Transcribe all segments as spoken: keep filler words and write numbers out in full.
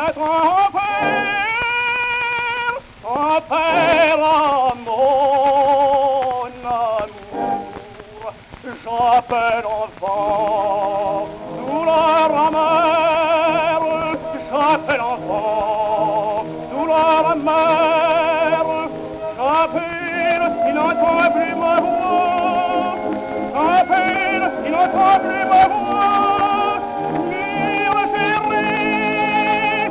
ton père, ton père à mon amour, j'appelle enfant, douleur amère, j'appelle enfant, douleur amère, j'appelle, il n'entend plus ma voix, j'appelle, il n'entend plus ma voix, mille chéris,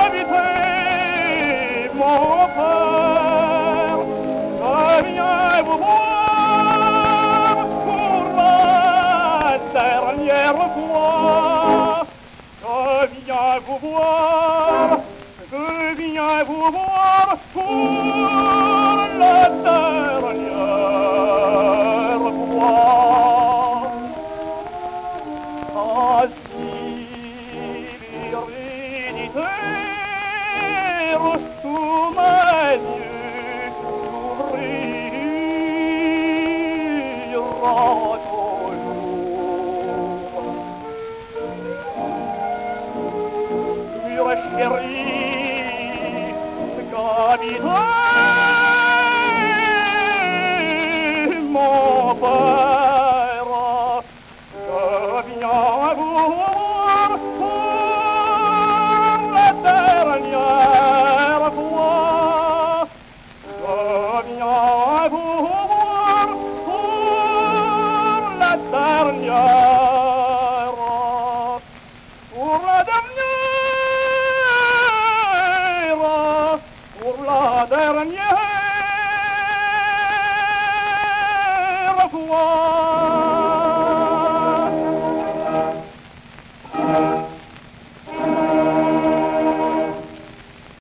habitez mon père, je viens vous voir pour la dernière fois, je viens vous voir, je viens vous voir pour la dernière fois. Assis l'héréditaire sous mes yeux s'ouvrira toujours. Mure chérie, capitaine,